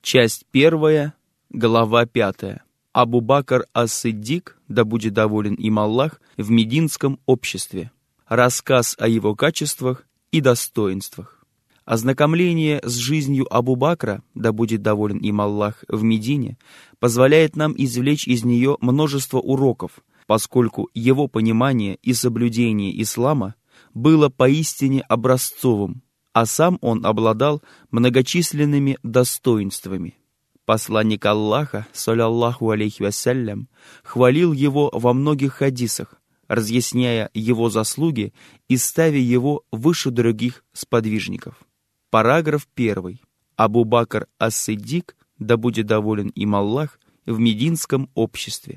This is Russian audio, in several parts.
Часть 1, глава 5. Абу-Бакр ас-Сиддик, да будет доволен им Аллах, в мединском обществе. Рассказ о его качествах и достоинствах. Ознакомление с жизнью Абу-Бакра, да будет доволен им Аллах, в Медине, позволяет нам извлечь из нее множество уроков, поскольку его понимание и соблюдение ислама было поистине образцовым, а сам он обладал многочисленными достоинствами. Посланник Аллаха, саллаллаху алейхи вассалям, хвалил его во многих хадисах, разъясняя его заслуги и ставя его выше других сподвижников. Параграф 1. Абу-Бакр ас-Сиддик, да будет доволен им Аллах, в мединском обществе.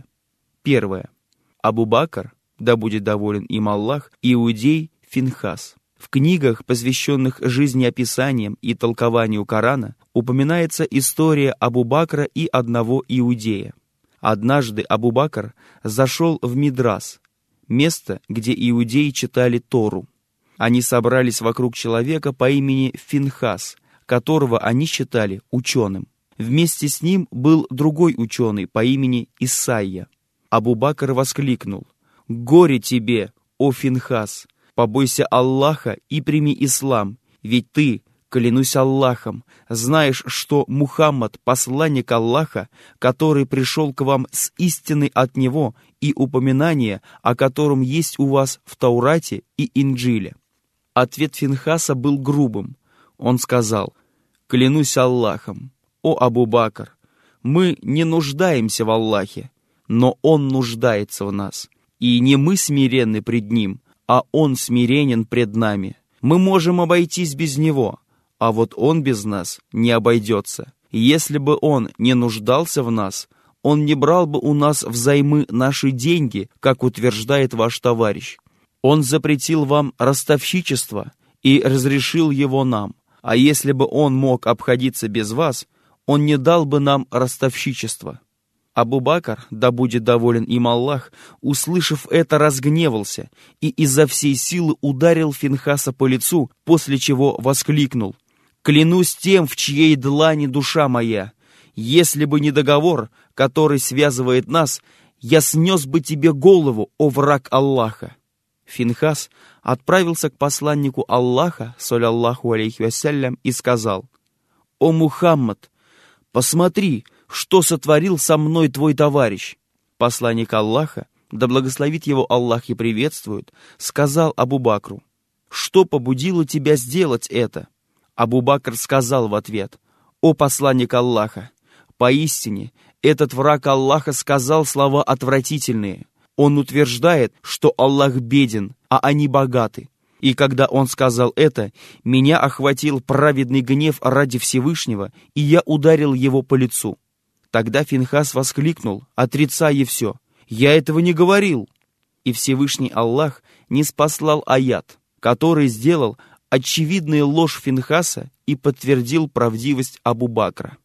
1. Абу-Бакр, да будет доволен им Аллах, иудей Финхас. В книгах, посвященных жизнеописаниям и толкованию Корана, упоминается история Абу-Бакра и одного иудея. Однажды Абу-Бакр зашел в Мидрас, место, где иудеи читали Тору. Они собрались вокруг человека по имени Финхас, которого они считали ученым. Вместе с ним был другой ученый по имени Исайя. Абу-Бакр воскликнул: «Горе тебе, о Финхас! Побойся Аллаха и прими ислам, ведь ты, клянусь Аллахом, знаешь, что Мухаммад — посланник Аллаха, который пришел к вам с истиной от него и упоминание, о котором есть у вас в Таурате и Инджиле». Ответ Финхаса был грубым. Он сказал: «Клянусь Аллахом, о Абу-Бакр, мы не нуждаемся в Аллахе, но Он нуждается в нас, и не мы смиренны пред Ним, а Он смиренен пред нами. Мы можем обойтись без Него, а вот Он без нас не обойдется. Если бы Он не нуждался в нас, Он не брал бы у нас взаймы наши деньги, как утверждает ваш товарищ. Он запретил вам ростовщичество и разрешил его нам, а если бы Он мог обходиться без вас, Он не дал бы нам ростовщичество». Абу-Бакр, да будет доволен им Аллах, услышав это, разгневался и изо всей силы ударил Финхаса по лицу, после чего воскликнул: «Клянусь тем, в чьей длани душа моя, если бы не договор, который связывает нас, я снес бы тебе голову, о враг Аллаха». Финхас отправился к посланнику Аллаха, саллаллаху алейхи вассалям, и сказал: «О Мухаммад, посмотри, что сотворил со мной твой товарищ». Посланник Аллаха, да благословит его Аллах и приветствует, сказал Абу-Бакру: «Что побудило тебя сделать это?» Абу-Бакр сказал в ответ: «О посланник Аллаха, поистине этот враг Аллаха сказал слова отвратительные. Он утверждает, что Аллах беден, а они богаты. И когда он сказал это, меня охватил праведный гнев ради Всевышнего, и я ударил его по лицу». Тогда Финхас воскликнул, отрицая все: «Я этого не говорил». И Всевышний Аллах ниспослал аят, который сделал очевидную ложь Финхаса и подтвердил правдивость Абу-Бакра.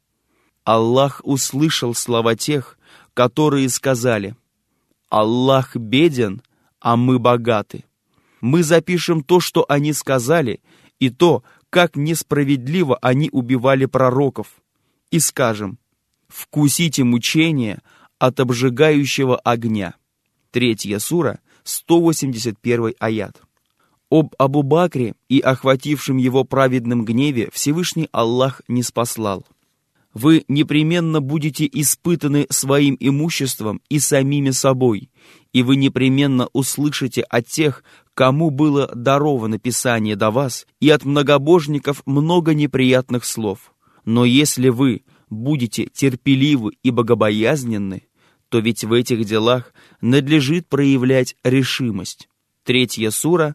Аллах услышал слова тех, которые сказали: «Аллах беден, а мы богаты». Мы запишем то, что они сказали, и то, как несправедливо они убивали пророков, и скажем: «Вкусите мучения от обжигающего огня». 3 сура, 181 аят. Об Абу-Бакре и охватившем его праведном гневе Всевышний Аллах ниспослал: «Вы непременно будете испытаны своим имуществом и самими собой, и вы непременно услышите от тех, кому было даровано Писание до вас, и от многобожников много неприятных слов. Но если вы будете терпеливы и богобоязненны, то ведь в этих делах надлежит проявлять решимость». 3 сура,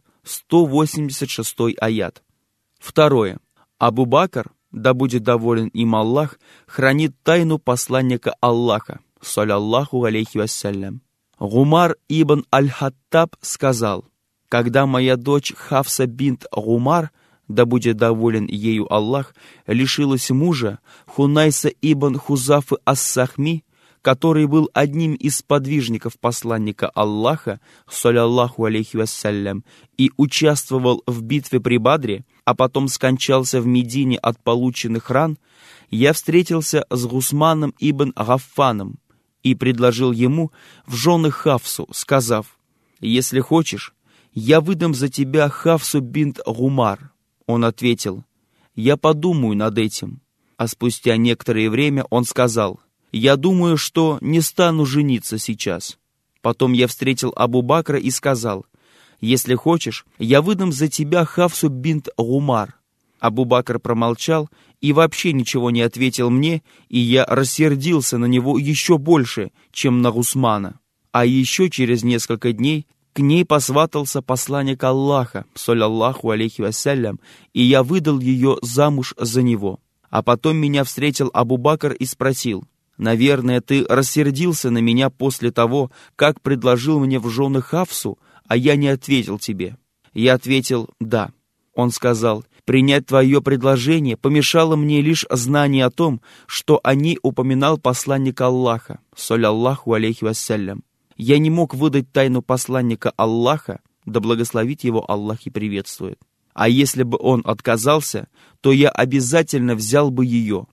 186 аят. 2. Абу-Бакр, да будет доволен им Аллах, хранит тайну посланника Аллаха, саллаллаху алейхи вассалям. Гумар ибн аль-Хаттаб сказал: «Когда моя дочь Хафса бинт Гумар, да будет доволен ею Аллах, лишилась мужа, Хунайса ибн Хузафы ас-Сахми, который был одним из сподвижников посланника Аллаха, саллаллаху алейхи вассалям, и участвовал в битве при Бадре, а потом скончался в Медине от полученных ран, я встретился с Гусманом ибн Гаффаном и предложил ему в жены Хафсу, сказав: «Если хочешь, я выдам за тебя Хафсу бинт Гумар». Он ответил: «Я подумаю над этим». А спустя некоторое время он сказал: «Я думаю, что не стану жениться сейчас». Потом я встретил Абу Бакра и сказал: «Если хочешь, я выдам за тебя Хафсу бинт Гумар». Абу Бакр промолчал и вообще ничего не ответил мне, и я рассердился на него еще больше, чем на Гусмана. А еще через несколько дней к ней посватался посланник Аллаха, саллаллаху алейхи вассалям, и я выдал ее замуж за него. А потом меня встретил Абу Бакр и спросил: «Наверное, ты рассердился на меня после того, как предложил мне в жены Хафсу, а я не ответил тебе». Я ответил: «Да». Он сказал: «Принять твое предложение помешало мне лишь знание о том, что о ней упоминал посланник Аллаха, саллаллаху алейхи вассалям. Я не мог выдать тайну посланника Аллаха, да благословит его Аллах и приветствует. А если бы он отказался, то я обязательно взял бы ее».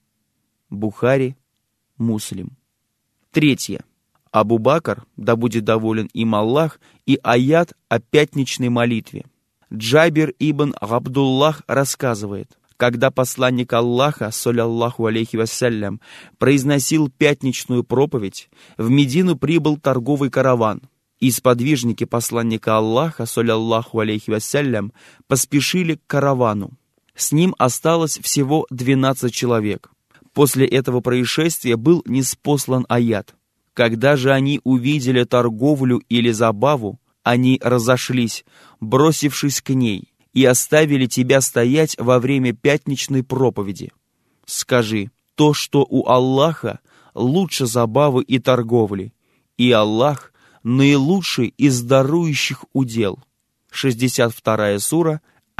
Бухари, Муслим. Третье. Абу Бакр, да будет доволен им Аллах, и аят о пятничной молитве. Джабир ибн Абдуллах рассказывает: когда посланник Аллаха, саллаллаху алейхи вассалям, произносил пятничную проповедь, в Медину прибыл торговый караван, и сподвижники посланника Аллаха, саллаллаху алейхи вассалям, поспешили к каравану. С ним осталось всего 12 человек. После этого происшествия был ниспослан аят: когда же они увидели торговлю или забаву, они разошлись, бросившись к ней, и оставили тебя стоять во время пятничной проповеди. Скажи: то, что у Аллаха лучше забавы и торговли, и Аллах наилучший из дарующих удел. 62 сура,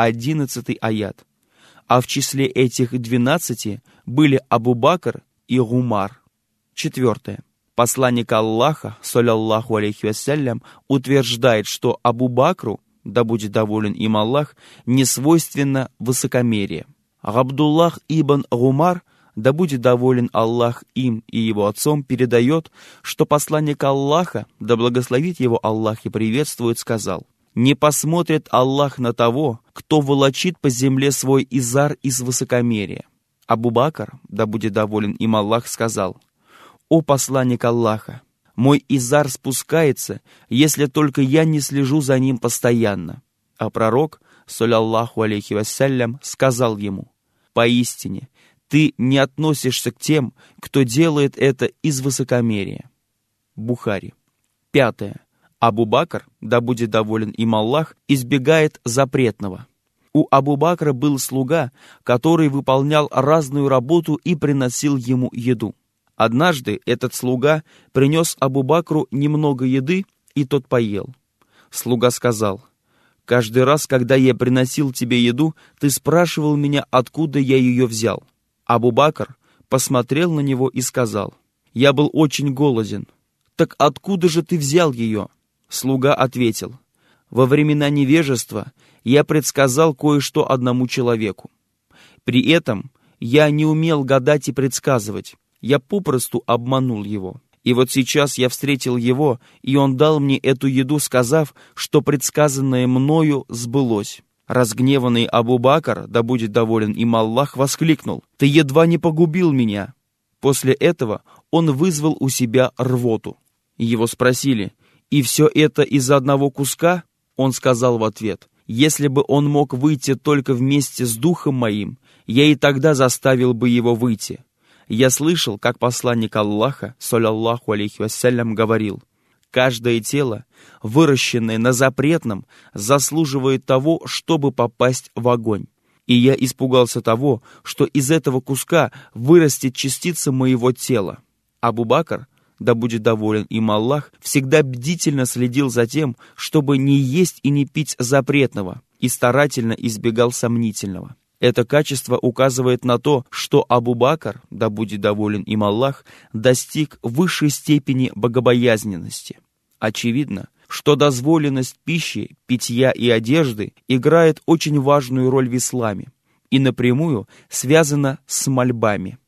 11 аят. А в числе этих 12 были Абу Бакр и Гумар. Четвертое. Посланник Аллаха, саллаллаху алейхи вассалям, утверждает, что Абу Бакру, да будет доволен им Аллах, не свойственно высокомерие. Абдуллах ибн Гумар, да будет доволен Аллах им и его отцом, передает, что посланник Аллаха, да благословит его Аллах и приветствует, сказал: «Не посмотрит Аллах на того, кто волочит по земле свой изар из высокомерия». Абу Бакр, да будет доволен им Аллах, сказал: «О посланник Аллаха, мой изар спускается, если только я не слежу за ним постоянно». А пророк, саллаллаху алейхи вассалям, сказал ему: «Поистине, ты не относишься к тем, кто делает это из высокомерия». Бухари. Пятое. Абу Бакр, да будет доволен им Аллах, избегает запретного. У Абу Бакра был слуга, который выполнял разную работу и приносил ему еду. Однажды этот слуга принес Абу Бакру немного еды, и тот поел. Слуга сказал: «Каждый раз, когда я приносил тебе еду, ты спрашивал меня, откуда я ее взял». Абу Бакр посмотрел на него и сказал: «Я был очень голоден». «Так откуда же ты взял ее?» Слуга ответил: «Во времена невежества я предсказал кое-что одному человеку. При этом я не умел гадать и предсказывать. Я попросту обманул его. И вот сейчас я встретил его, и он дал мне эту еду, сказав, что предсказанное мною сбылось». Разгневанный Абу Бакр, да будет доволен им Аллах, воскликнул: «Ты едва не погубил меня». После этого он вызвал у себя рвоту. Его спросили: «И все это из-за одного куска?» Он сказал в ответ: «Если бы он мог выйти только вместе с духом моим, я и тогда заставил бы его выйти». Я слышал, как посланник Аллаха, саллаллаху алейхи вассалям, говорил: «Каждое тело, выращенное на запретном, заслуживает того, чтобы попасть в огонь. И я испугался того, что из этого куска вырастет частица моего тела». Абу Бакр, да будет доволен им Аллах, всегда бдительно следил за тем, чтобы не есть и не пить запретного, и старательно избегал сомнительного. Это качество указывает на то, что Абу Бакр, да будет доволен им Аллах, достиг высшей степени богобоязненности. Очевидно, что дозволенность пищи, питья и одежды играет очень важную роль в исламе и напрямую связана с мольбами.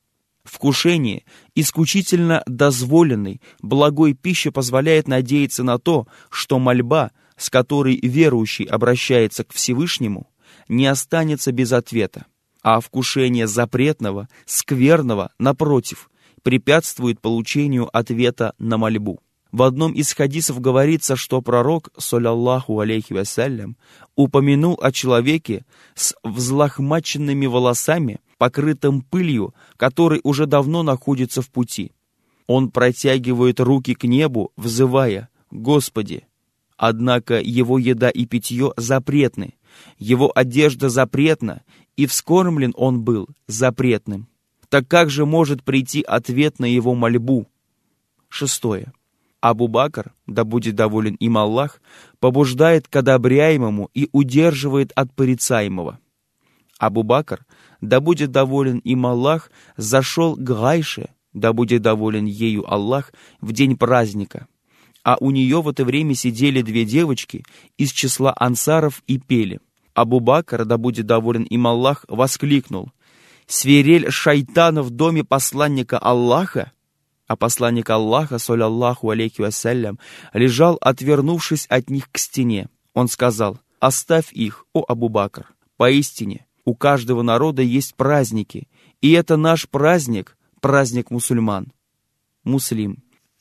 Вкушение исключительно дозволенной, благой пищи позволяет надеяться на то, что мольба, с которой верующий обращается к Всевышнему, не останется без ответа, а вкушение запретного, скверного, напротив, препятствует получению ответа на мольбу. В одном из хадисов говорится, что пророк, саллаллаху алейхи вассалям, упомянул о человеке с взлохмаченными волосами, покрытым пылью, который уже давно находится в пути. Он протягивает руки к небу, взывая: «Господи!» Однако его еда и питье запретны, его одежда запретна, и вскормлен он был запретным. Так как же может прийти ответ на его мольбу? 6. Абу Бакр, да будет доволен им Аллах, побуждает к одобряемому и удерживает от порицаемого. Абу Бакр, да будет доволен им Аллах, зашел к Гайше, да будет доволен ею Аллах, в день праздника. А у нее в это время сидели 2 девочки из числа ансаров и пели. Абу Бакр, да будет доволен им Аллах, воскликнул: «Свирель шайтана в доме посланника Аллаха?» А посланник Аллаха, саллаллаху алейхи вассалям, лежал, отвернувшись от них к стене. Он сказал: «Оставь их, о Абу Бакр. Поистине, у каждого народа есть праздники, и это наш праздник, праздник мусульман». Муслим.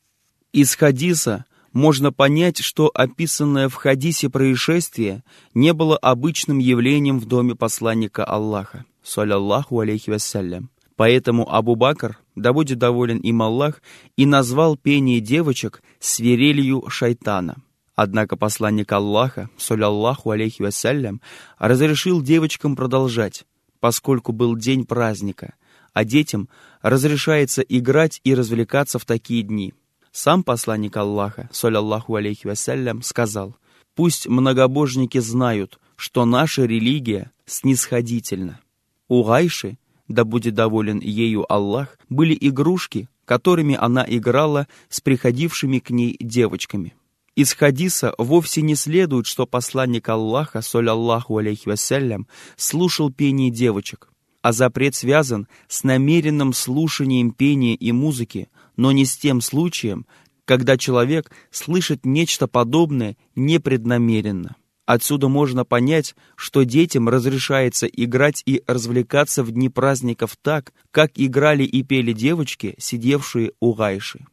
Из хадиса можно понять, что описанное в хадисе происшествие не было обычным явлением в доме посланника Аллаха, саллаллаху алейхи вассалям. Поэтому Абу Бакр, да будет доволен им Аллах, и назвал пение девочек свирелью шайтана. Однако посланник Аллаха, саллаллаху алейхи вассалям, разрешил девочкам продолжать, поскольку был день праздника, а детям разрешается играть и развлекаться в такие дни. Сам посланник Аллаха, саллаллаху алейхи вассалям, сказал: «Пусть многобожники знают, что наша религия снисходительна». У Гайши, да будет доволен ею Аллах, были игрушки, которыми она играла с приходившими к ней девочками. Из хадиса вовсе не следует, что посланник Аллаха, саллаллаху алейхи вассалям, слушал пение девочек, а запрет связан с намеренным слушанием пения и музыки, но не с тем случаем, когда человек слышит нечто подобное непреднамеренно. Отсюда можно понять, что детям разрешается играть и развлекаться в дни праздников так, как играли и пели девочки, сидевшие у Гайши.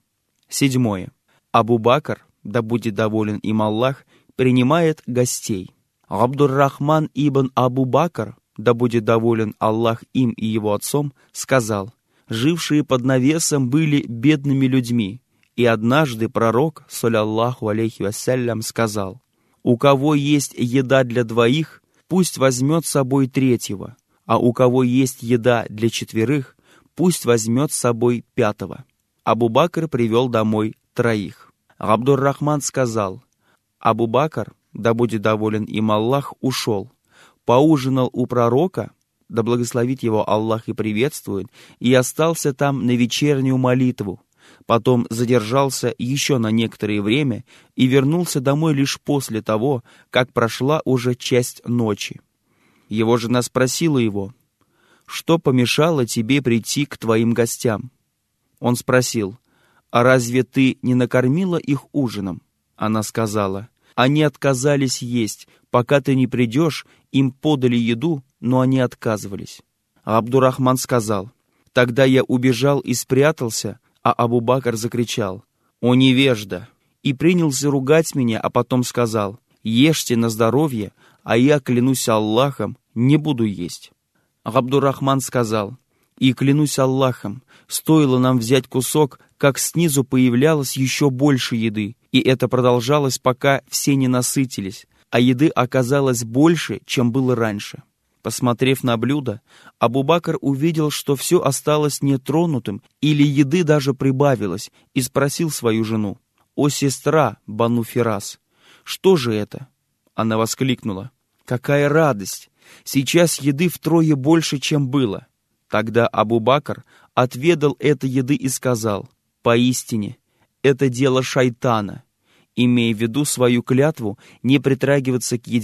7. Абу Бакр, да будет доволен им Аллах, принимает гостей. Абдур-Рахман ибн Абу Бакр, да будет доволен Аллах им и его отцом, сказал: «Жившие под навесом были бедными людьми, и однажды пророк, саллаллаху алейхи вассалям, сказал: у кого есть еда для 2, пусть возьмет с собой 3, а у кого есть еда для 4, пусть возьмет с собой 5. Абу Бакр привел домой 3. Абдур-Рахман сказал: Абу Бакр, да будет доволен им Аллах, ушел, поужинал у пророка, да благословит его Аллах и приветствует, и остался там на вечернюю молитву. Потом задержался еще на некоторое время и вернулся домой лишь после того, как прошла уже часть ночи. Его жена спросила его: «Что помешало тебе прийти к твоим гостям?» Он спросил: «А разве ты не накормила их ужином?» Она сказала: «Они отказались есть, пока ты не придешь, им подали еду, но они отказывались». Абдур-Рахман сказал: «Тогда я убежал и спрятался, а Абу Бакр закричал: «О невежда!» и принялся ругать меня, а потом сказал: «Ешьте на здоровье, а я, клянусь Аллахом, не буду есть». Абдур-Рахман сказал: «И клянусь Аллахом, стоило нам взять кусок, как снизу появлялось еще больше еды, и это продолжалось, пока все не насытились, а еды оказалось больше, чем было раньше». Посмотрев на блюдо, Абу Бакр увидел, что все осталось нетронутым или еды даже прибавилось, и спросил свою жену: «О, сестра Бану Фирас, что же это?» Она воскликнула: «Какая радость! Сейчас еды втрое больше, чем было». Тогда Абу Бакр отведал этой еды и сказал: «Поистине, это дело шайтана», имея в виду свою клятву не притрагиваться к еде,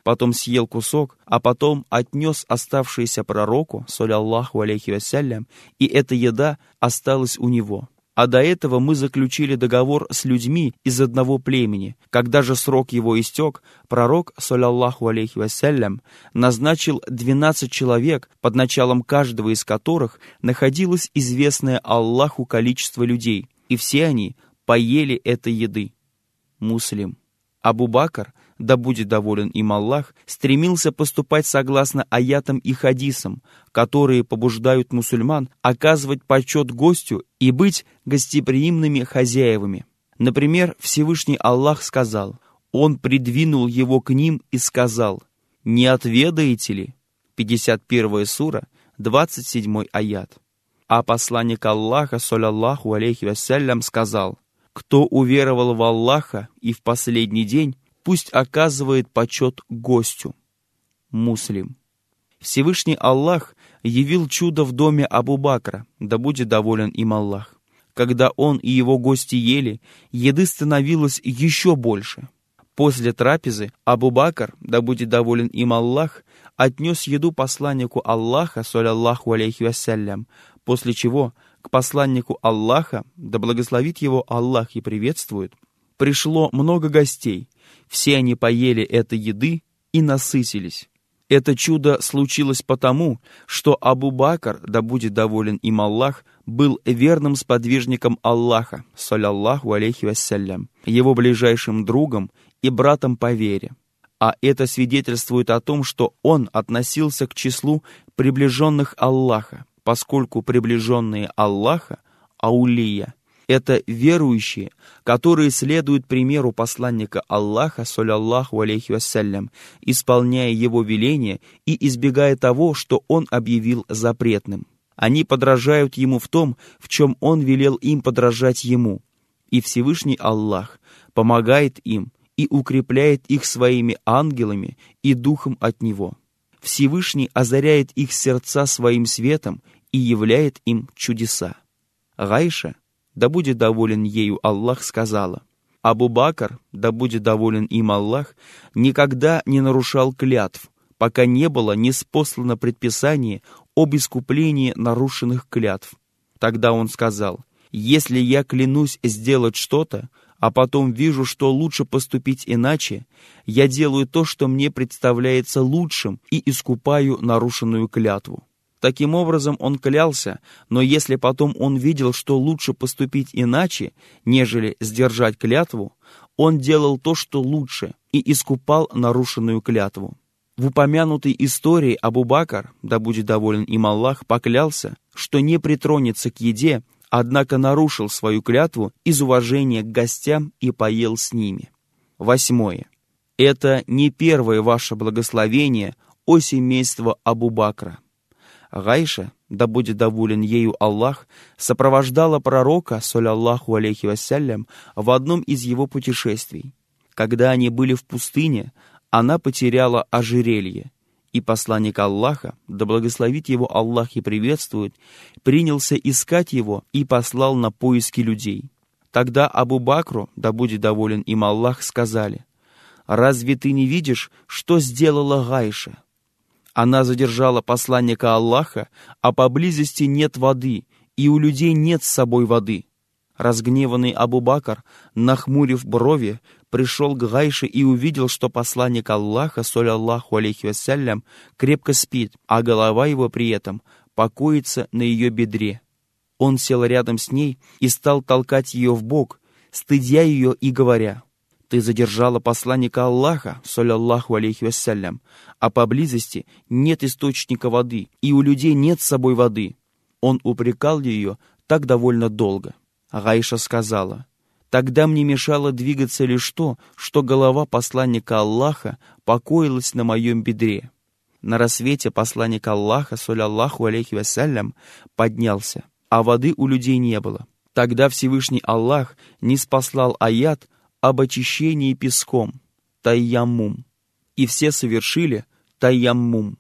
потом съел кусок, а потом отнес оставшееся пророку, саллаллаху алейхи вассалям, и эта еда осталась у него. А до этого мы заключили договор с людьми из одного племени. Когда же срок его истек, пророк, саллаллаху алейхи вассалям, назначил 12 человек, под началом каждого из которых находилось известное Аллаху количество людей, и все они поели этой еды. Муслим. Абу Бакр, да будет доволен им Аллах, стремился поступать согласно аятам и хадисам, которые побуждают мусульман оказывать почет гостю и быть гостеприимными хозяевами. Например, Всевышний Аллах сказал: «Он придвинул его к ним и сказал: не отведаете ли?» 51 сура, 27 аят. А посланник Аллаха, саллаллаху алейхи вассалям, сказал: «Кто уверовал в Аллаха и в последний день, пусть оказывает почет гостю». Муслим. Всевышний Аллах явил чудо в доме Абу Бакра, да будет доволен им Аллах. Когда он и его гости ели, еды становилось еще больше. После трапезы Абу Бакр, да будет доволен им Аллах, отнес еду посланнику Аллаха, саллаллаху алейхи вассалям, после чего к посланнику Аллаха, да благословит его Аллах и приветствует, пришло много гостей. Все они поели этой еды и насытились. Это чудо случилось потому, что Абу Бакр, да будет доволен им Аллах, был верным сподвижником Аллаха, саллаллаху алейхи вассалям, его ближайшим другом и братом по вере. А это свидетельствует о том, что он относился к числу приближенных Аллаха, поскольку приближенные Аллаха, аулия, это верующие, которые следуют примеру посланника Аллаха, саллаллаху алейхи вассалям, исполняя его веления и избегая того, что он объявил запретным. Они подражают ему в том, в чем он велел им подражать ему. И Всевышний Аллах помогает им и укрепляет их своими ангелами и духом от него. Всевышний озаряет их сердца своим светом и являет им чудеса. Гайша, да будет доволен ею Аллах, сказала: Абу Бакр, да будет доволен им Аллах, никогда не нарушал клятв, пока не было ниспослано предписание об искуплении нарушенных клятв. Тогда он сказал: если я клянусь сделать что-то, а потом вижу, что лучше поступить иначе, я делаю то, что мне представляется лучшим, и искупаю нарушенную клятву. Таким образом он клялся, но если потом он видел, что лучше поступить иначе, нежели сдержать клятву, он делал то, что лучше, и искупал нарушенную клятву. В упомянутой истории Абу Бакр, да будет доволен им Аллах, поклялся, что не притронется к еде, однако нарушил свою клятву из уважения к гостям и поел с ними. 8. Это не первое ваше благословение, о семейство Абу Бакра. Гайша, да будет доволен ею Аллах, сопровождала пророка, саллаллаху алейхи вассалям, в одном из его путешествий. Когда они были в пустыне, она потеряла ожерелье, и посланник Аллаха, да благословит его Аллах и приветствует, принялся искать его и послал на поиски людей. Тогда Абу Бакру, да будет доволен им Аллах, сказали: «Разве ты не видишь, что сделала Гайша? Она задержала посланника Аллаха, а поблизости нет воды, и у людей нет с собой воды». Разгневанный Абу Бакр, нахмурив брови, пришел к Гайше и увидел, что посланник Аллаха, саллаллаху алейхи вассалям, крепко спит, а голова его при этом покоится на ее бедре. Он сел рядом с ней и стал толкать ее в бок, стыдя ее и говоря: «Ты задержала посланника Аллаха, саллаллаху алейхи вассалям, а поблизости нет источника воды, и у людей нет с собой воды». Он упрекал ее так довольно долго. Гайша сказала: «Тогда мне мешало двигаться лишь то, что голова посланника Аллаха покоилась на моем бедре». На рассвете посланник Аллаха, саллаллаху алейхи вассалям, поднялся, а воды у людей не было. Тогда Всевышний Аллах ниспослал аят об очищении песком, тайяммум, и все совершили тайяммум.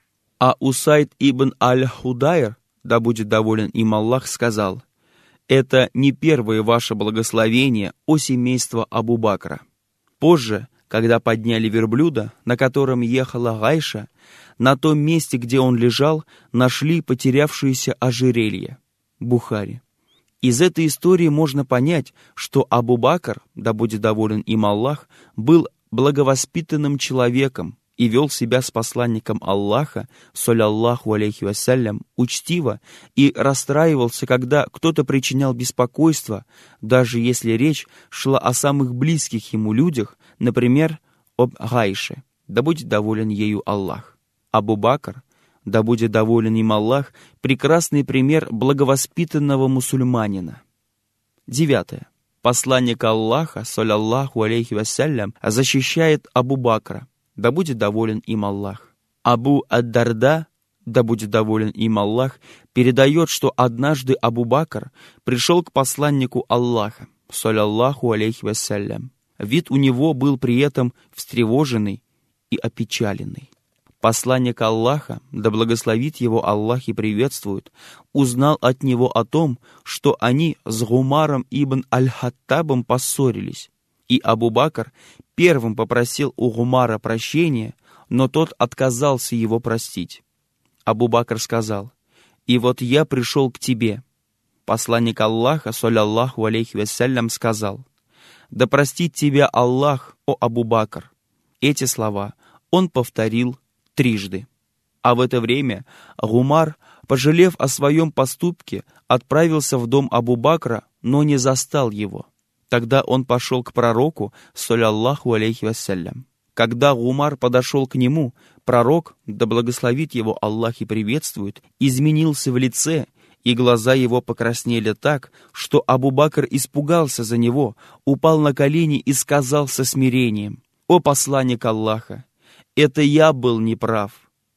А Усайд ибн аль-Худайр, да будет доволен им Аллах, сказал: «Это не первое ваше благословение, о семейство Абу Бакра». Позже Когда подняли верблюда, на котором ехала Гайша, на том месте, где он лежал, нашли потерявшееся ожерелье. Бухари. Из этой истории можно понять, что Абу Бакр, да будет доволен им Аллах, был благовоспитанным человеком и вел себя с посланником Аллаха, саллаллаху алейхи вассалям, учтиво и расстраивался, когда кто-то причинял беспокойство, даже если речь шла о самых близких ему людях, например, об Гайше, да будет доволен ею Аллах. Абу Бакр, да будет доволен им Аллах, прекрасный пример благовоспитанного мусульманина. 9. Посланник Аллаха, саллаллаху алейхи вассалям, защищает Абу Бакра, да будет доволен им Аллах. Абу ад-Дарда, да будет доволен им Аллах, передает, что однажды Абу Бакр пришел к посланнику Аллаха, саллаллаху алейхи вассалям. Вид у него был при этом встревоженный и опечаленный. Посланник Аллаха, да благословит его Аллах и приветствует, узнал от него о том, что они с Гумаром ибн аль-Хаттабом поссорились, и Абу Бакр первым попросил у Гумара прощения, но тот отказался его простить. Абу Бакр сказал: «И вот я пришел к тебе». Посланник Аллаха, саллаллаху алейхи вассалям, сказал: «Да простит тебя Аллах, о Абу Бакр». Эти слова он повторил трижды. А в это время Гумар, пожалев о своем поступке, отправился в дом Абу Бакра, но не застал его. Тогда он пошел к пророку, саллаллаху алейхи вассалям. Когда Гумар подошел к нему, пророк, да благословит его Аллах и приветствует, изменился в лице, и глаза его покраснели так, что Абу Бакр испугался за него, упал на колени и сказал со смирением: «О посланник Аллаха, это я был неправ,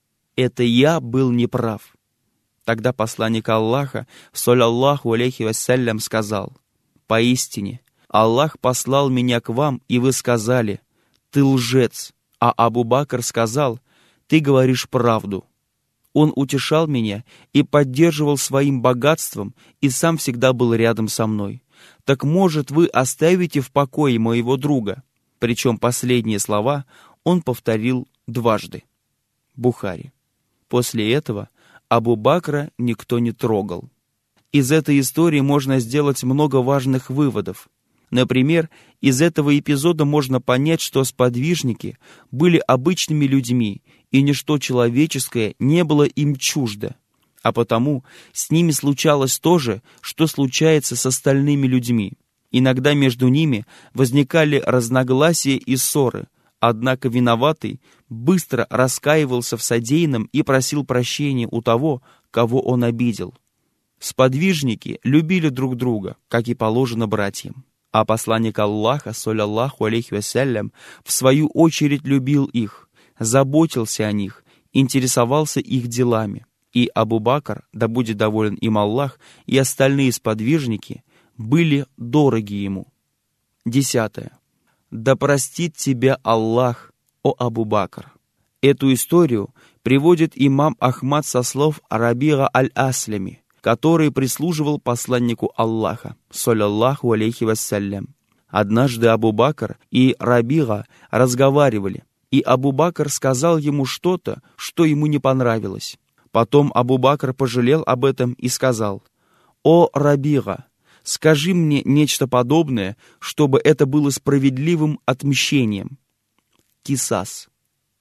это я был неправ». Тогда посланник Аллаха, саллаллаху алейхи вассалям, сказал: «Поистине, Аллах послал меня к вам, и вы сказали: ты лжец». А Абу Бакр сказал: ты говоришь правду. Он утешал меня и поддерживал своим богатством, и сам всегда был рядом со мной. Так, может, вы оставите в покое моего друга? Причем последние слова он повторил дважды. Бухари. После этого Абу Бакра никто не трогал. Из этой истории можно сделать много важных выводов. Например, из этого эпизода можно понять, что сподвижники были обычными людьми, и ничто человеческое не было им чуждо. А потому с ними случалось то же, что случается с остальными людьми. Иногда между ними возникали разногласия и ссоры, однако виноватый быстро раскаивался в содеянном и просил прощения у того, кого он обидел. Сподвижники любили друг друга, как и положено братьям. А посланник Аллаха, саллаллаху алейхи вассалям, в свою очередь любил их, заботился о них, интересовался их делами. И Абу Бакр, да будет доволен им Аллах, и остальные сподвижники были дороги ему. 10. Да простит тебя Аллах, о Абу Бакр. Эту историю приводит имам Ахмад со слов Рабига аль-Аслами, который прислуживал посланнику Аллаха, саллаллаху алейхи вассалям. Однажды Абу Бакр и Рабига разговаривали, и Абу Бакр сказал ему что-то, что ему не понравилось. Потом Абу Бакр пожалел об этом и сказал: «О Рабига, скажи мне нечто подобное, чтобы это было справедливым отмщением». Кисас.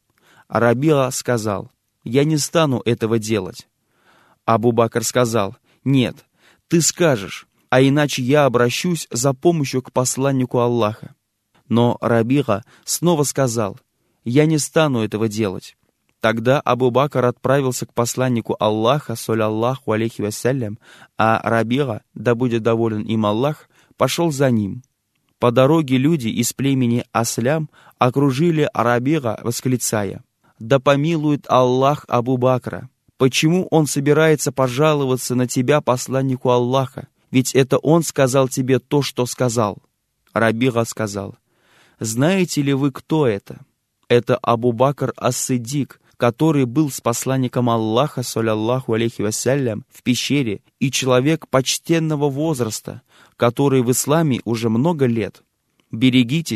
А Рабига сказал: «Я не стану этого делать». Абу Бакр сказал: «Нет, ты скажешь, а иначе я обращусь за помощью к посланнику Аллаха». Но Рабига снова сказал: «Я не стану этого делать». Тогда Абу Бакр отправился к посланнику Аллаха, саллаллаху алейхи вассалям, а Рабига, да будет доволен им Аллах, пошел за ним. По дороге люди из племени Аслям окружили Рабига, восклицая: «Да помилует Аллах Абу Бакра! Почему он собирается пожаловаться на тебя, посланнику Аллаха? Ведь это он сказал тебе то, что сказал». Рабига сказал: «Знаете ли вы, кто это? Это Абу Бакр ас-Сиддик, который был с посланником Аллаха, саллаллаху алейхи вассалям, в пещере, и человек почтенного возраста, который в исламе уже много лет. Берегитесь,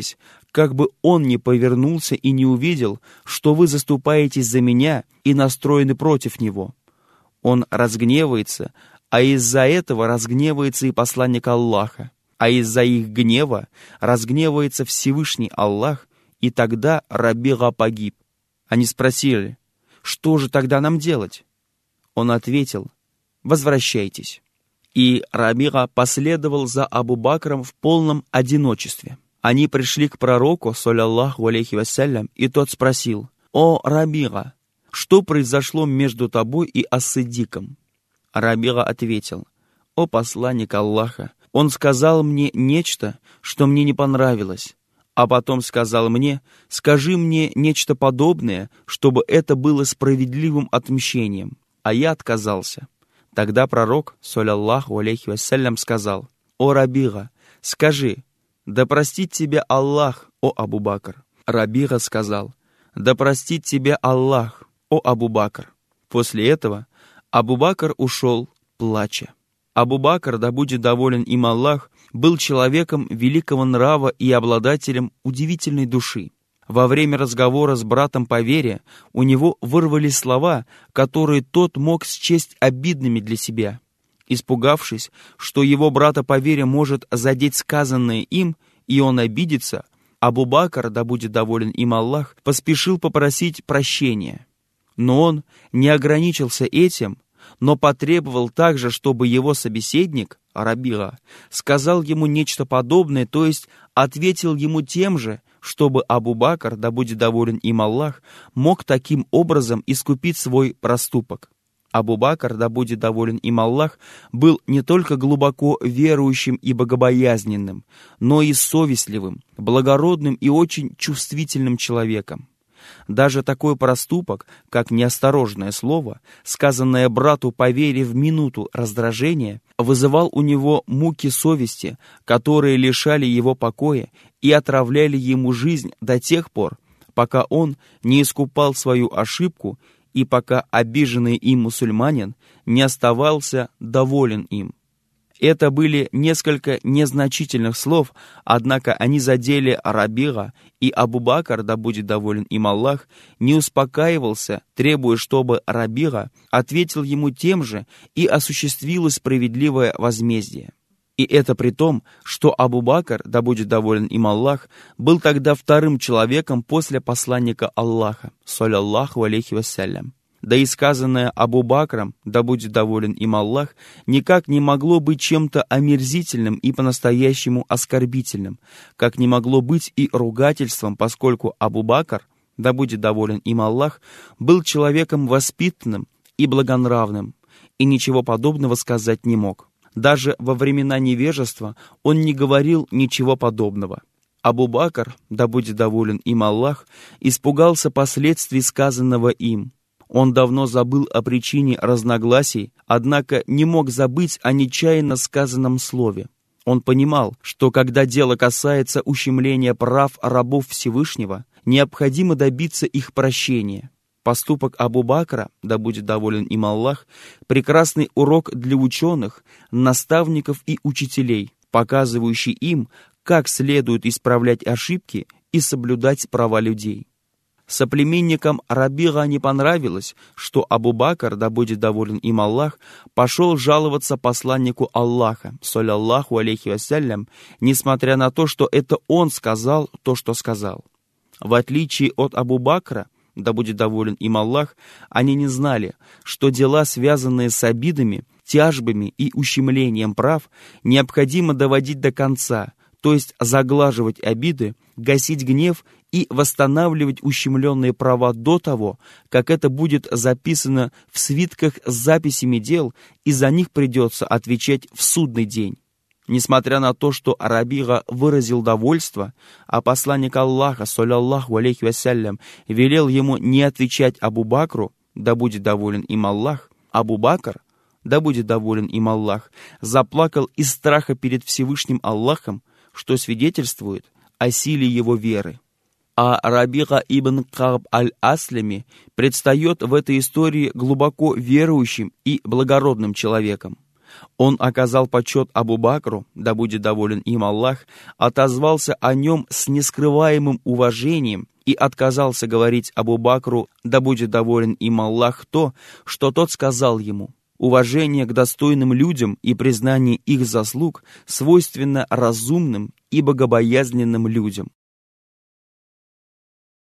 как бы он ни повернулся и не увидел, что вы заступаетесь за меня и настроены против него. Он разгневается, а из-за этого разгневается и посланник Аллаха, а из-за их гнева разгневается Всевышний Аллах, и тогда Рабига погиб. Они спросили: что же тогда нам делать? Он ответил: возвращайтесь. И Рабига последовал за Абу Бакром в полном одиночестве. Они пришли к пророку, саллаллаху алейхи вассалям, и тот спросил: «О, Рабига, что произошло между тобой и Ас-Сиддиком?» Рабига ответил: «О посланник Аллаха, он сказал мне нечто, что мне не понравилось, а потом сказал мне: скажи мне нечто подобное, чтобы это было справедливым отмщением, а я отказался». Тогда пророк, саллаллаху алейхи вассалям, сказал: «О Рабига, скажи: да простит тебя Аллах, о Абу Бакр». Рабига сказал: «Да простит тебя Аллах, о Абу Бакр». После этого Абу Бакр ушел, плача. Абу Бакр, да будет доволен им Аллах, был человеком великого нрава и обладателем удивительной души. Во время разговора с братом по вере у него вырвались слова, которые тот мог счесть обидными для себя. Испугавшись, что его брата по вере может задеть сказанное им, и он обидится, Абу Бакр, да будет доволен им Аллах, поспешил попросить прощения. Но он не ограничился этим, но потребовал также, чтобы его собеседник, Рабига, сказал ему нечто подобное, то есть ответил ему тем же, чтобы Абу Бакр, да будет доволен им Аллах, мог таким образом искупить свой проступок. Абу Бакр, да будет доволен им Аллах, был не только глубоко верующим и богобоязненным, но и совестливым, благородным и очень чувствительным человеком. Даже такой проступок, как неосторожное слово, сказанное брату по вере в минуту раздражения, вызывал у него муки совести, которые лишали его покоя и отравляли ему жизнь до тех пор, пока он не искупал свою ошибку и пока обиженный им мусульманин не оставался доволен им. Это были несколько незначительных слов, однако они задели Рабига, и Абу Бакр, да будет доволен им Аллах, не успокаивался, требуя, чтобы Рабига ответил ему тем же, и осуществилось справедливое возмездие. И это при том, что Абу Бакр, да будет доволен им Аллах, был тогда вторым человеком после посланника Аллаха, саллаллаху алейхи вассалям. Да и сказанное Абу Бакром, да будет доволен им Аллах, никак не могло быть чем-то омерзительным и по-настоящему оскорбительным, как не могло быть и ругательством, поскольку Абу Бакр, да будет доволен им Аллах, был человеком воспитанным и благонравным, и ничего подобного сказать не мог. Даже во времена невежества он не говорил ничего подобного. Абу Бакр, да будет доволен им Аллах, испугался последствий сказанного им. Он давно забыл о причине разногласий, однако не мог забыть о нечаянно сказанном слове. Он понимал, что когда дело касается ущемления прав рабов Всевышнего, необходимо добиться их прощения. Поступок Абу Бакра, да будет доволен им Аллах, прекрасный урок для ученых, наставников и учителей, показывающий им, как следует исправлять ошибки и соблюдать права людей. Соплеменникам Рабига не понравилось, что Абу Бакр, да будет доволен им Аллах, пошел жаловаться посланнику Аллаха, саллаллаху алейхи вассалям, несмотря на то, что это он сказал то, что сказал. В отличие от Абу Бакра, да будет доволен им Аллах, они не знали, что дела, связанные с обидами, тяжбами и ущемлением прав, необходимо доводить до конца, то есть заглаживать обиды, гасить гнев и восстанавливать ущемленные права до того, как это будет записано в свитках с записями дел, и за них придется отвечать в судный день. Несмотря на то, что Рабига выразил довольство, а посланник Аллаха, саллаллаху алейхи вассалям, велел ему не отвечать Абу Бакру, да будет доволен им Аллах, Абу Бакр, да будет доволен им Аллах, заплакал из страха перед Всевышним Аллахом, что свидетельствует о силе его веры. А Рабига ибн Кааб аль-Аслами предстает в этой истории глубоко верующим и благородным человеком. Он оказал почет Абу-Бакру, да будет доволен им Аллах, отозвался о нем с нескрываемым уважением и отказался говорить Абу-Бакру, да будет доволен им Аллах, то, что тот сказал ему. Уважение к достойным людям и признание их заслуг свойственно разумным и богобоязненным людям.